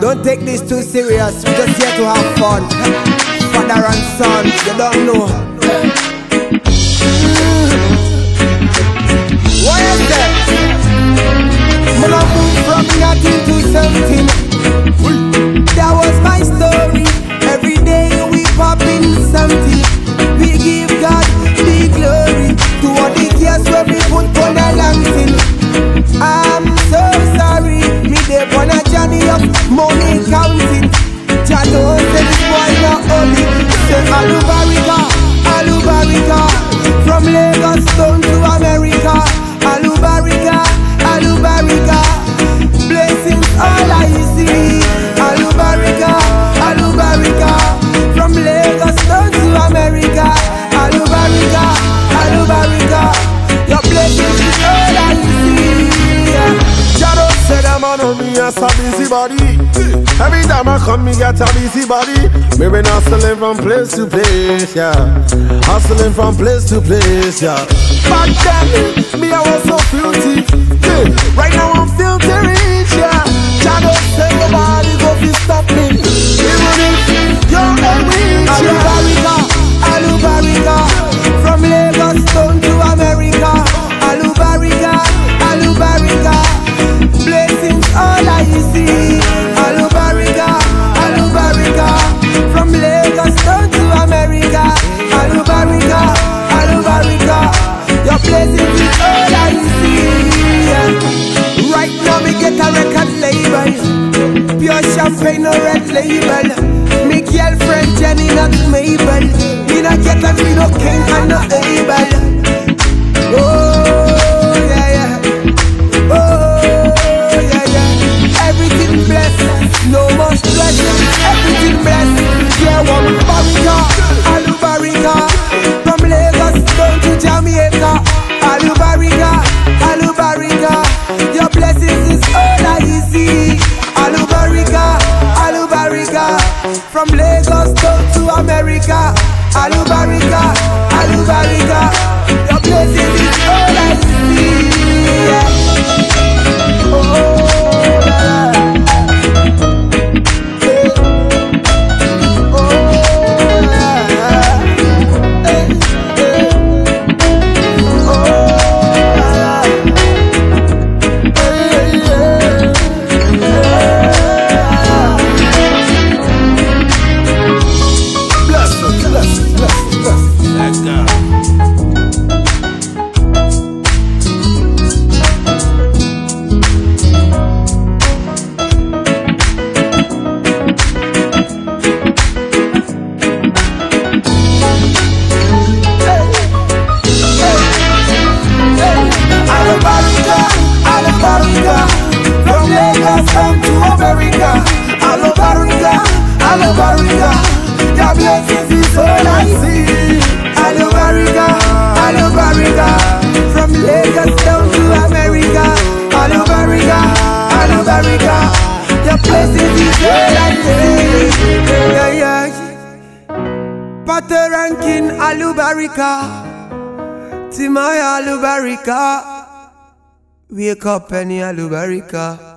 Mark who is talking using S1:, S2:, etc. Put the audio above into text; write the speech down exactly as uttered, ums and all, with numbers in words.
S1: Don't take this too serious, we just here to have fun. Father and son, you don't know. What is that? Man, I moved from nothing to something. That was my story. Every day we popping something. We give God the glory to all the years where we put on a long thing. I'm so sorry, me dey on a journey of money counting. Jah don't say this boy not only. Say Alubarika, Alubarika, from Lagos down to America. Alubarika, Alubarika, blessings all I see. Alubarika, Alubarika, from Lagos down to America. Alubarika, Alubarika, your blessings is all I see.
S2: Jado said I'm on me as a busy body. Every time I come, me get a busy body. Me been hustling from place to place, yeah. Hustling from place to place, yeah. Back then, me I was so filthy, yeah. Right now I'm filthy rich, yeah. Jado said nobody go fi stop me. Even if you're a rich, yeah.
S1: Alubarika, Alubarika, from Lagos down to America. Alubarika, Alubarika, blessings all I see. Alubarika, Alubarika, from Lagos down to America. Alubarika, Alubarika, your blessings is all I see. Right now me get a record label, pure champagne no red label. Me girlfriend Jenny not Mabel. Me not get a me no king and no able. Oh yeah yeah, oh yeah yeah. Everything blessed, no more stress. Everything blessed. Yeah, one barika, Alubarika, from Lagos down to Jamaica. Alubarika, Alubarika, your blessings is all I see. Alubarika, Alubarika, from Lagos down to America. Alubarika, Alubarika, your blessings is all I see. Yeah. Oh, yeah. Hey. Oh, yeah. Hey, hey. Oh, yeah. Hey, yeah.
S2: Bless us, bless us, bless us, bless us. Let go.
S1: Alubarika, Alubarika, from Lagos down to America. Alubarika, Alubarika, your blessings is all I see. Alubarika, Alubarika, from Lagos down to America. Alubarika, Alubarika, your blessings is all I see. Yeah, yeah. Potter ranking Alubarika, Timaya Alubarika, wake up any Alubarika.